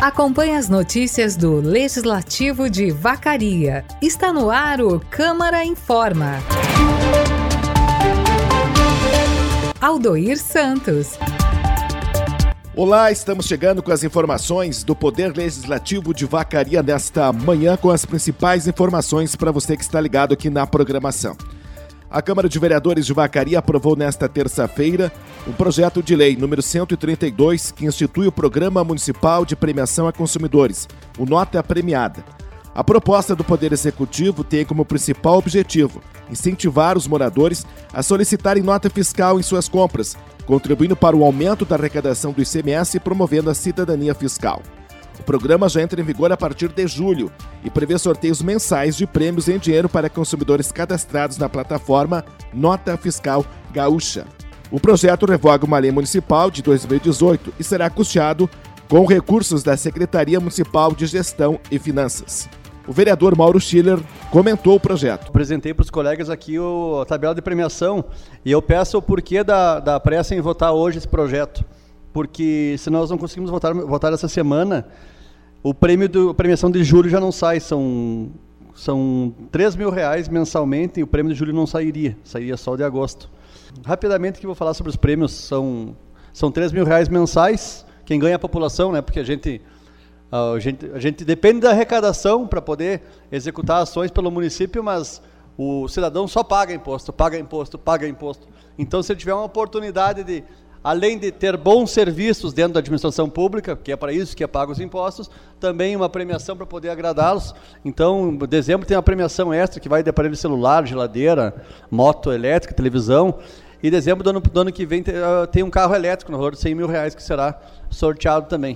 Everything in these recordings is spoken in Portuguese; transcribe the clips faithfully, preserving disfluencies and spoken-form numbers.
Acompanhe as notícias do Legislativo de Vacaria. Está no ar o Câmara Informa. Aldoir Santos. Olá, estamos chegando com as informações do Poder Legislativo de Vacaria nesta manhã, com as principais informações para você que está ligado aqui na programação. A Câmara de Vereadores de Vacaria aprovou nesta terça-feira um projeto de lei número cento e trinta e dois, que institui o Programa Municipal de Premiação a Consumidores, o Nota Premiada. A proposta do Poder Executivo tem como principal objetivo incentivar os moradores a solicitarem nota fiscal em suas compras, contribuindo para o aumento da arrecadação do I C M S e promovendo a cidadania fiscal. O programa já entra em vigor a partir de julho e prevê sorteios mensais de prêmios em dinheiro para consumidores cadastrados na plataforma Nota Fiscal Gaúcha. O projeto revoga uma lei municipal de dois mil e dezoito e será custeado com recursos da Secretaria Municipal de Gestão e Finanças. O vereador Mauro Schiller comentou o projeto. Apresentei para os colegas aqui o, a tabela de premiação e eu peço o porquê da, da pressa em votar hoje esse projeto. Porque se nós não conseguimos votar, votar essa semana, o prêmio do, a premiação de julho já não sai, são, são três mil reais mensalmente e o prêmio de julho não sairia, sairia só de agosto. Rapidamente que eu vou falar sobre os prêmios, são, são três mil reais mensais, quem ganha é a população, né, porque a gente... A gente, a gente depende da arrecadação para poder executar ações pelo município, mas o cidadão só paga imposto, paga imposto, paga imposto. Então, se ele tiver uma oportunidade de, além de ter bons serviços dentro da administração pública, que é para isso que é pago os impostos, também uma premiação para poder agradá-los. Então, em dezembro tem uma premiação extra que vai de aparelho celular, geladeira, moto elétrica, televisão. E em dezembro do ano, do ano que vem tem, uh, tem um carro elétrico no valor de cem mil reais que será sorteado também.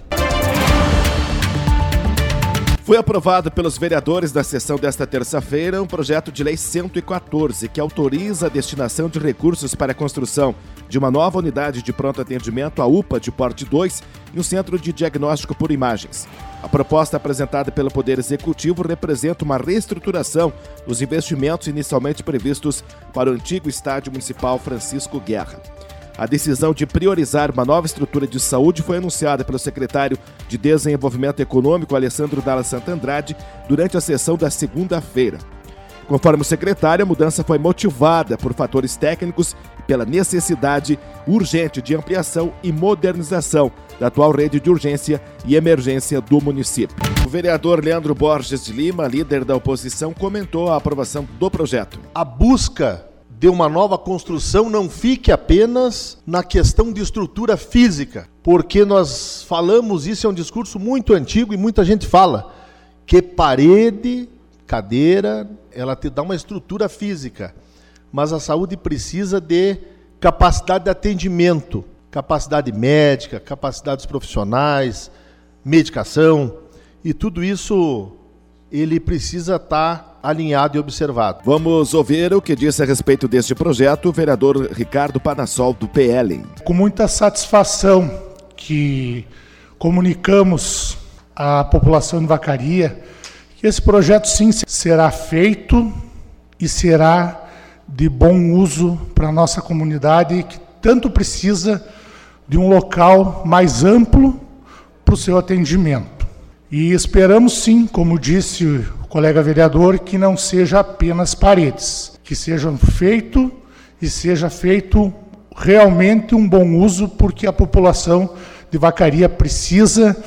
Foi aprovado pelos vereadores da sessão desta terça-feira um projeto de lei cento e quatorze, que autoriza a destinação de recursos para a construção de uma nova unidade de pronto atendimento, a U P A de porte dois, e um centro de diagnóstico por imagens. A proposta apresentada pelo Poder Executivo representa uma reestruturação dos investimentos inicialmente previstos para o antigo Estádio Municipal Francisco Guerra. A decisão de priorizar uma nova estrutura de saúde foi anunciada pelo secretário de Desenvolvimento Econômico, Alessandro Dalla Sant'Andrade, durante a sessão da segunda-feira. Conforme o secretário, a mudança foi motivada por fatores técnicos e pela necessidade urgente de ampliação e modernização da atual rede de urgência e emergência do município. O vereador Leandro Borges de Lima, líder da oposição, comentou a aprovação do projeto. A busca de uma nova construção não fique apenas na questão de estrutura física, porque nós falamos, isso é um discurso muito antigo e muita gente fala, que parede, cadeira, ela te dá uma estrutura física, mas a saúde precisa de capacidade de atendimento, capacidade médica, capacidades profissionais, medicação, e tudo isso ele precisa estar alinhado e observado. Vamos ouvir o que disse a respeito deste projeto o vereador Ricardo Panassol, do P L. Com muita satisfação que comunicamos à população de Vacaria que esse projeto sim será feito e será de bom uso para a nossa comunidade, que tanto precisa de um local mais amplo para o seu atendimento. E esperamos sim, como disse o colega vereador, que não seja apenas paredes, que sejam feito e seja feito realmente um bom uso, porque a população de Vacaria precisa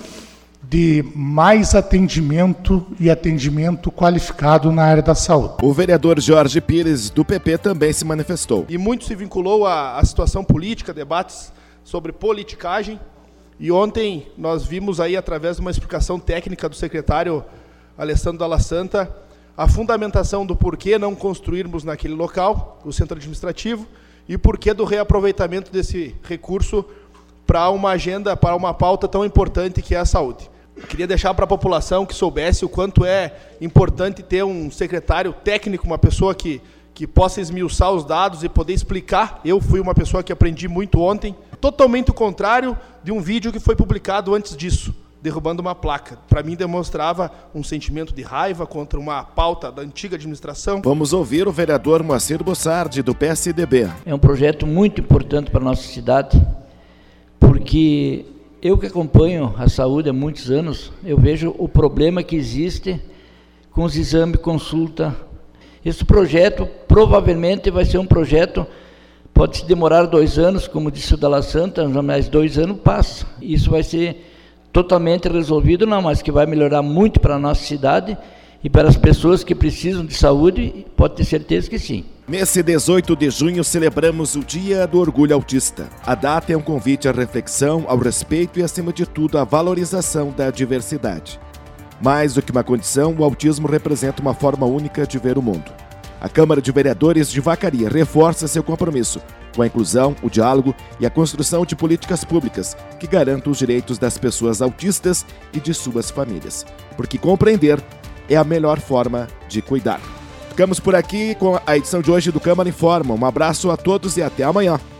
de mais atendimento e atendimento qualificado na área da saúde. O vereador Jorge Pires, do P P, também se manifestou. E muito se vinculou à, à situação política, debates sobre politicagem. E ontem nós vimos aí, através de uma explicação técnica do secretário Alessandro Dalla Santa, a fundamentação do porquê não construirmos naquele local, o centro administrativo, e o porquê do reaproveitamento desse recurso para uma agenda, para uma pauta tão importante que é a saúde. Eu queria deixar para a população que soubesse o quanto é importante ter um secretário técnico, uma pessoa que, que possa esmiuçar os dados e poder explicar. Eu fui uma pessoa que aprendi muito ontem, totalmente o contrário de um vídeo que foi publicado antes disso, derrubando uma placa. Para mim, demonstrava um sentimento de raiva contra uma pauta da antiga administração. Vamos ouvir o vereador Moacir Bossardi, do P S D B. É um projeto muito importante para a nossa cidade, porque Eu que acompanho a saúde há muitos anos, eu vejo o problema que existe com os exames, consulta. Esse projeto provavelmente vai ser um projeto, pode demorar dois anos, como disse o Dalla Santa, mas dois anos passa. Isso vai ser totalmente resolvido, não, mas que vai melhorar muito para a nossa cidade e para as pessoas que precisam de saúde, pode ter certeza que sim. Nesse dezoito de junho, celebramos o Dia do Orgulho Autista. A data é um convite à reflexão, ao respeito e, acima de tudo, à valorização da diversidade. Mais do que uma condição, o autismo representa uma forma única de ver o mundo. A Câmara de Vereadores de Vacaria reforça seu compromisso com a inclusão, o diálogo e a construção de políticas públicas que garantam os direitos das pessoas autistas e de suas famílias. Porque compreender é a melhor forma de cuidar. Ficamos por aqui com a edição de hoje do Câmara Informa. Um abraço a todos e até amanhã.